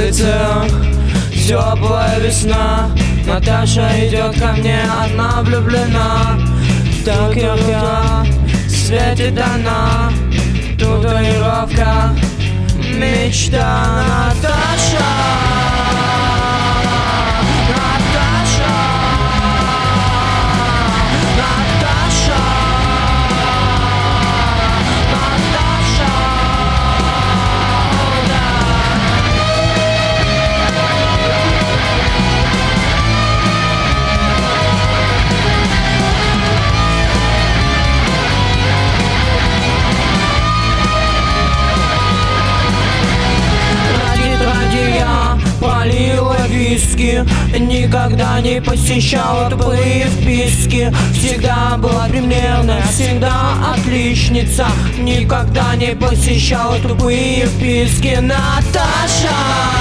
улице теплая весна. Наташа идет ко мне, одна влюблена. Так ярко светит она, татуировка, мечта. Наташа, Наташа, Наташа, Наташа, полила виски, никогда не посещала тупые вписки. Всегда была примерная, всегда отличница, никогда не посещала тупые вписки. Наташа!